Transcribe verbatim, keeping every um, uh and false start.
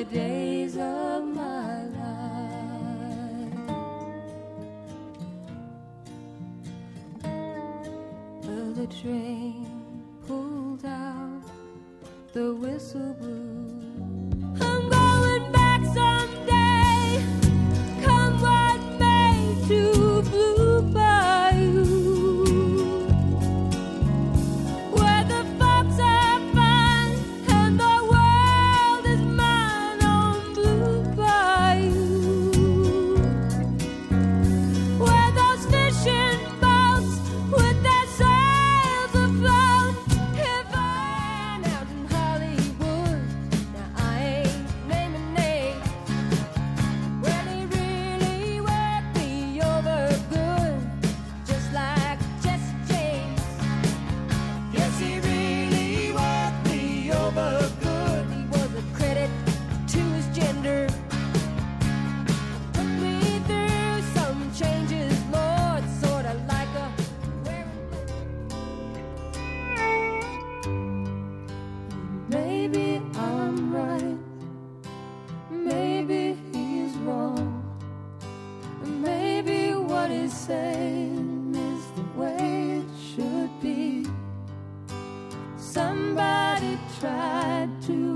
days of my life. Well, the train pulled out, the whistle blew. I'm going back someday, come what may, to Blue Bayou, where the folks are fine and the world is mine on Blue Bayou, where those fishing boats with their sails afloat. If I'm out in Hollywood, now I ain't naming names, well, he really worked me over good, just like Jesse James. Yes, he really worked me over good. He was a credit to his gender, put me through some changes, Lord, sorta like a wearing. Maybe I'm right, maybe he's wrong, maybe what he's saying is the way it should be. Somebody tried to